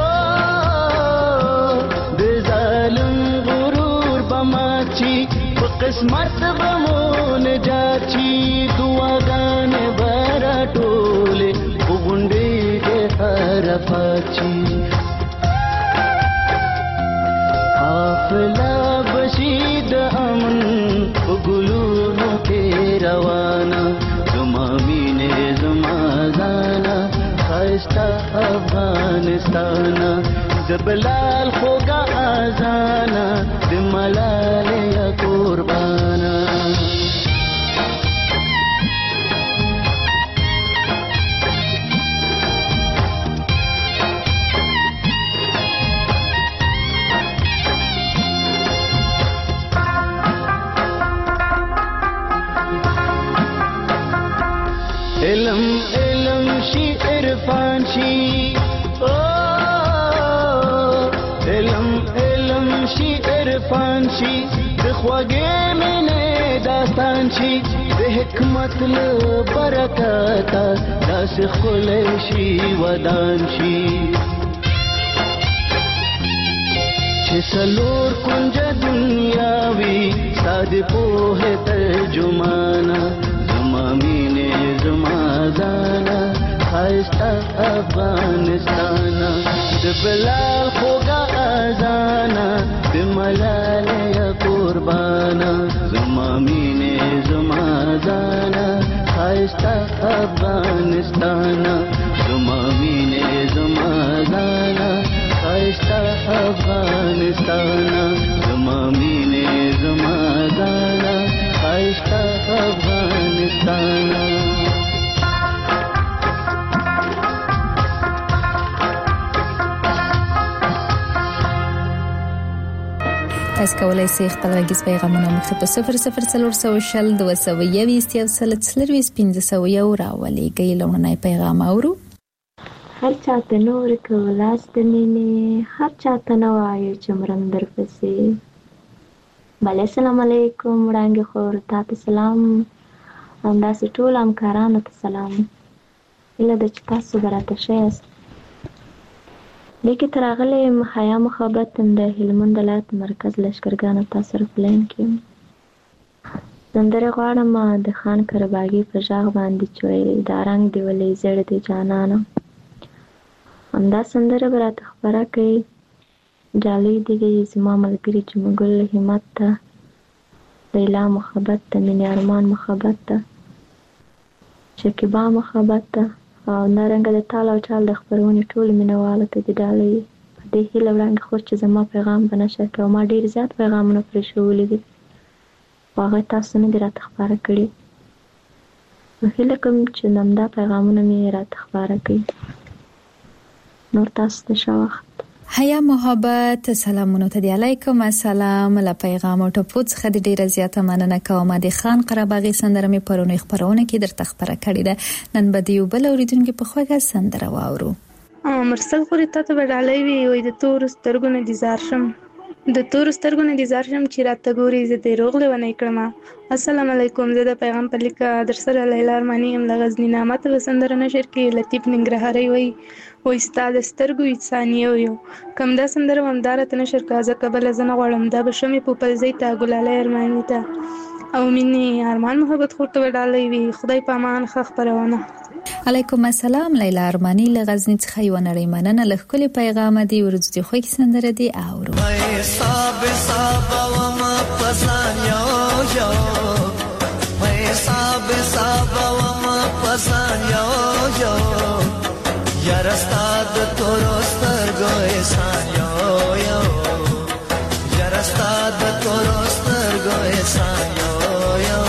د ظالم غرور بماچی په قسمت بمون جاچی دعاګانې برا ټوله وګونډې دې حرفاچی حافظه بشید امن وګلونو کې روانه زما مینې زما زانا خایسته افغانستانا د بلال خوږه اذانا د ملالې قربانا علم علم شي عرفان شي او علم علم شي عرفان شي د خوږې مینې داستان شي د حکمت له برکته داسې ښکلی شي ودان شي چې څلور کونجه دنیا وي ستا د پوهې ترجمانه زما مینې زما زانا خایسته افغانستانا د بلال خوږه اذانا د ملالې قربانا زما مینې زما زانا خایسته افغانستانا زما مینې زما زانا خایسته افغانستانا زما مینې زما زانا خایسته افغانستانا تاسو کولای شئ خپل غږیز پیغامونه موږ ته په صفر صفر څلور سوه شل دوه سوه یویشت یو سل څلرویشت پنځه سوه یو راولېږئ. لومړنی پیغام اورو. هر چاته نور کولاس د مینې هر چاته نه وایو چې مرم درپسې. بله السلام علیکم وړانګې خور تاته سلام همداسې ټول همکارانو ته سلام. هیله ده چې تاسو به راته ښه یاست. لیکې تر راغلی یم حیا محبت د هلمند ولایت مرکز لښکرګانو تاسو سره په لاین کې یم. سندرې غواړم د خان کرباګي په غږ باندې چې وایي دا رنګ دې ولې زیړ دی جانانه. همدا سندره به راته خپره کړئ. ډالۍ دې زما ملګري چې مګل همت ته، لیلا محبت ته، مینې ارمان محبت ته، شکیبا محبت ته، او همدارنګه د تال او چال د خپرونې ټولو مینهوالو ته دې ډالۍ په دې هیله وړاندې خور چې زما پیغام به نشر کړي. او ما ډېر زیات پیغامونه پرېښولي دي خو هغه تاسو نه دي راته خپاره کړي. نو هیله کوم چې همدا پیغامونه مې راته خپاره کړي. نور تاسو ته ښه وخت. حیا محبت سلامونه ته دی. علیکم السلام. له پیغام او ټپو څخه د ډیره زیاته مننه کوم. د خان قرهباغي سندره مې پرونی خبرونه کې درته خبره کړې ده. نن به دیو بل اوریدونکو په خوږه سندره واورو. مرسل خوري ته ته وډالې وی وې د تور سترګو نه ديزار شم د تور سترګو نه ديزار شم چې راته ګوري زه دې روغله ونه کړم. السلام علیکم. زه د پیغام په لیکه در سره لیلا ارمانی هم لغزنی نامه ته سندره نشر کې لطیف ننګرهاري وای و استاد سترګو انسانیو یو کم دا سندره همدار ته نشر کازه قبل زنه غړم دا بشمه په پلځي ته ګلاله ارمانی ته او مینه ارمان محبت خورته وډالې وی. خدای پامان خخ پرونه. علیکم السلام. لیلا ارمانی لغزنی څخه یو نړۍ مننه. لخل پیغام دی ورځ دی خو کی سندره دی اورو. حساب حساب و ما پسان یو یو حساب حساب و ما پسان یو یو یار استاد تورستر گو احسان یو یو یار استاد تورستر گو احسان یو یو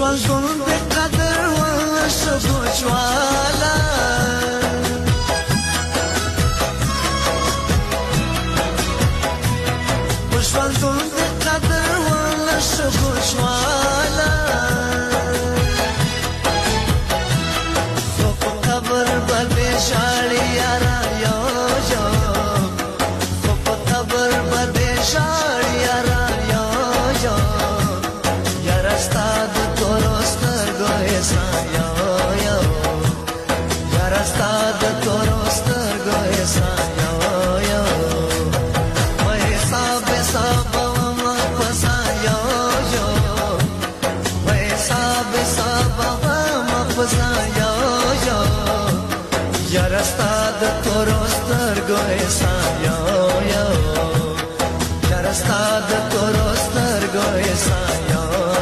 ژوند د قدر وشو جوالا ژوند د قدر وشو جوالا په قبر باندې شاړي یارا یو یو په قبر باندې شاړي یارا یو یو یارا ستاد تورستر ګوې سایو یو یارا ستاد تورستر ګوې سایو یو وای صاحب صاحب ما پسایو یو وای صاحب صاحب ما پسایو یو یارا ستاد تورستر ګوې سایو یو یارا ستاد تورستر ګوې سایو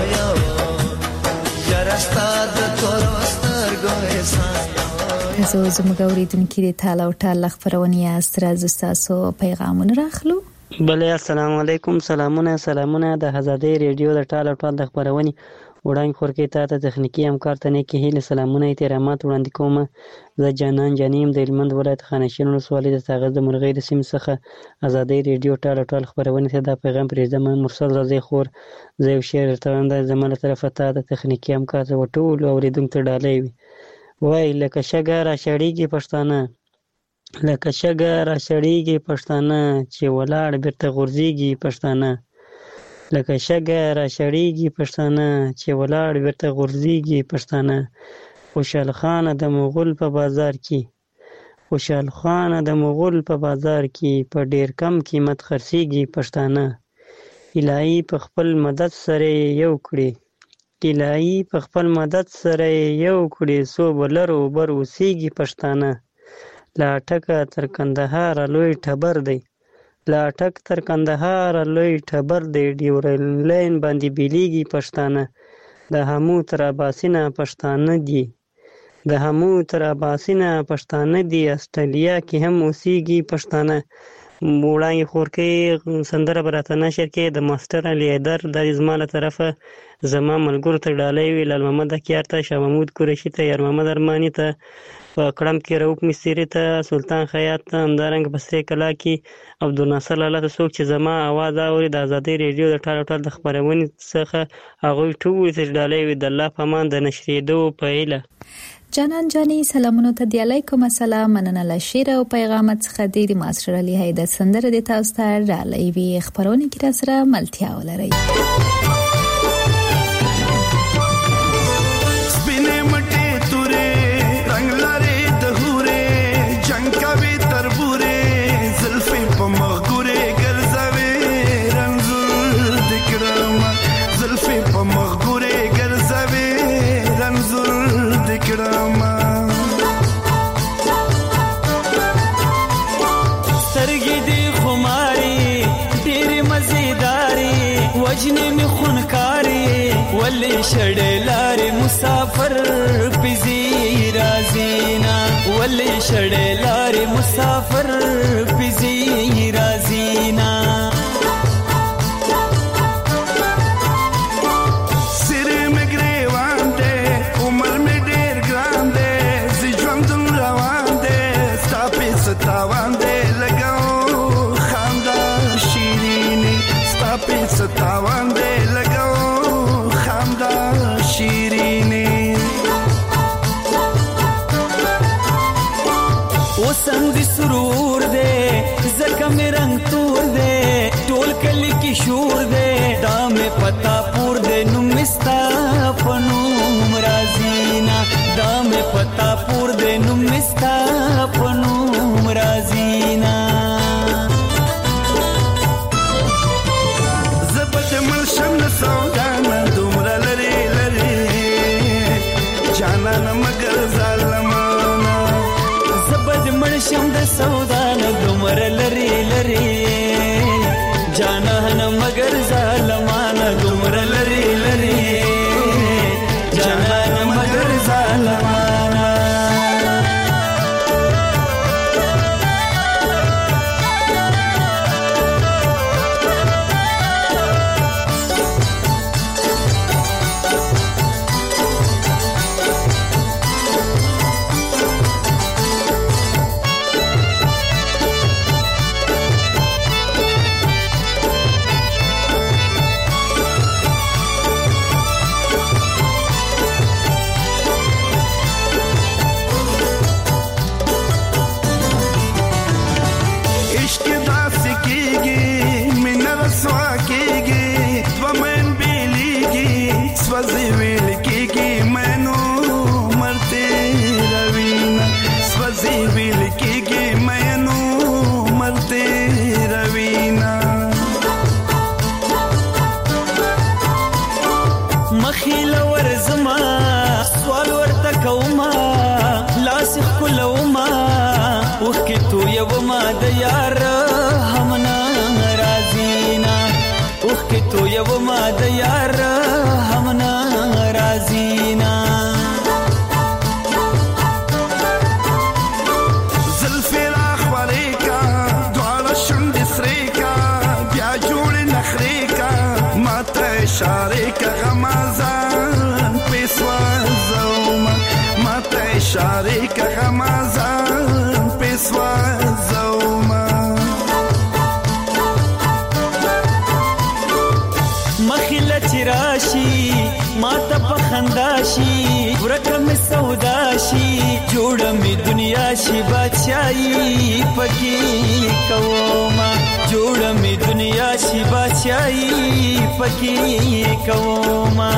تاسو زموږ اوریدونکو د تاله او ټال خبرونه یاست راځي تاسو پیغامونه راخلو. بله السلام علیکم سلامونه سلامونه د آزادۍ ریډیو د ټال او ټال د خبرونه وړاندې خورکې ته تخنیکی همکار ته نه کې هیله سلامونه احترامات وړاندې کوم. زه جانان جانیم د هلمند ولایت خانشین ولسوالۍ د تاغز د مرغۍ د سیمې څخه آزادۍ ریډیو ټال او ټال خبرونه ته دا پیغام پرېږدم. مرسل راځي خور زه یو شعر درته وایم دا زما له طرفه ته د تخنیکي همکار ته ټولو اورېدونکو ته ډالۍ وي. وای لکه شګه راچړېږي پښتانه لکه شګه راچړېږي پښتانه چې ولاړ بېرته غورځېږي پښتانه لکه شګه راچړېږي پښتانه چې ولاړ بېرته غورځېږي پښتانه خوشحال خان د مغول په بازار کې خوشحال خان د مغول په بازار کې په ډېر کم قیمت خرڅېږي پښتانه الهي په خپل مدد سره یو کړي الهي په خپل مدد سره یو کړي څو بلرو بر اوسېږي پښتانه لا ټکه تر کندهار لوی ټبر دی لا ټک تر کندهار لوی ټبر دی ډیورن لاین باندې بیلیږي پښتانه د همو تر اباسینه پښتانه دي د همو تر اباسینه پښتانه دي استرالیا کې هم اوسېږي پښتانه. وړاندې خورکې سندره به راته نشر کې د ماسټر علي حیدر دا زما له طرفه زما ملګرو ته ډالۍ وي لال محمد اکیار ته شاه محمود قریشي ته یار محمد ارماني ته په کړم کې رؤف مستري ته سلطان خیاط ته همدارنګه په سرې کلا کې عبدالناصر لاله ته څوک چې زما اواز اوري د آزادۍ ریډیو د ټال ټال د خبرونې څخه هغوی ټول ته ډالۍ وي د الله په امان د نشریدو په هیله. جانان جانی سلامونه ته دی علیکم السلام مننه له شعر او پیغامات څخه د ماسټر علي حیدر سندره د تاسو ته ډالۍ وي خبرونه کې را سره ملتیا ولري. وجنه می خونکاری ولی شړې لارې مسافر پزی رازینا ولی شړې لارې مسافر پزی رازینا سر مګری وانده عمر می ډیر ګران ده زی ژوند روان ده ستاپې ستاوان ده لګاو خندا شیرینی ستاپې ستاوان ده لګاو خندا شیرینی وسند سرور ده زکه مې رنگ تور ده ټول کلی کی شور ده دام پتا پور ده نو مستا پنوم رازینا دام پتا پور ده نو مستا پنوم رازینا زبد ملشم سودانا دومره لري لري جانا مگر ظالمانا زبد ملشم د سودانا دومره لري لري جانا مگر ظالمانا دومره لري لري جانا مگر ظالمانا سوال ورته کوما لاس خلوما وکي تو یو ما د یار همنا رازینا وکي تو یو ما د یار همنا رازینا زلفي اخباريكا دوار شند سريكا بیا جوړ نخريكا ماته اشاريكا غمازان پسوا زوما ماته اشاريكا غمازان پسوا زوما مخله چراشي ماته پخنداشي ورکم سوداشي جوړه می دنیا شي بادشاہي پکې کوما جوړه می دنیا شي بادشاہي پکې کوما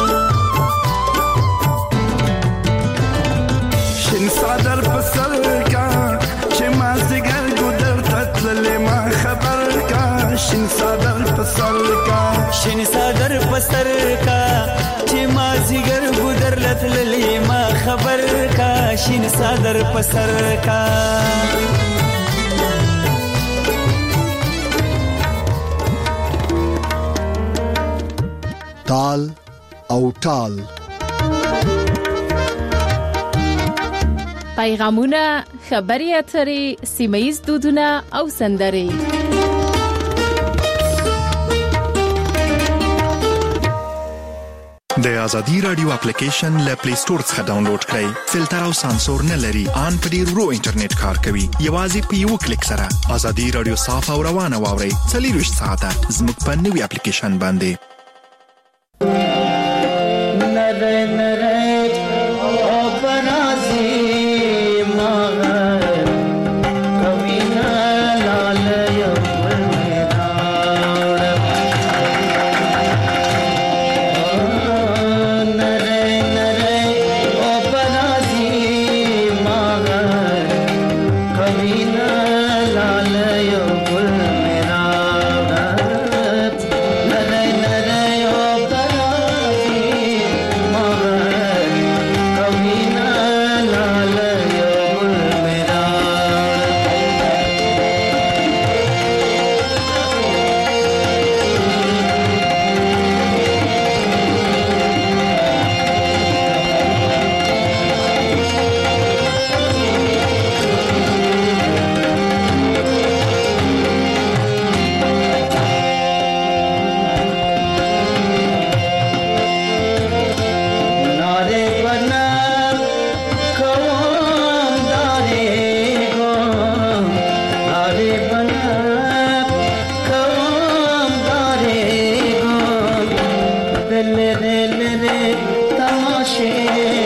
شین صدر پسر کا چې ما زګر ګدر تتل ما خبر کا شین صدر پسر کا شین صدر پسر کا چې ما زګر ګدر لتل ما خبر کا شین صدر پسر کا تال او ټال پیغامونه خبري اترې سیمایي دودونه او سندرې د ازادي رادیو اپلیکیشن له پلی سٹور څخه ډاونلوډ کړئ فلټر او سانسور نه لري ان په ډیر ورو انټرنیټ کار کوي یوازې په یو کلیک سره ازادي رادیو صاف او روانه واورئ څلور ساعته زموږ په نوې اپلیکیشن باندې ले ले ले तमाशे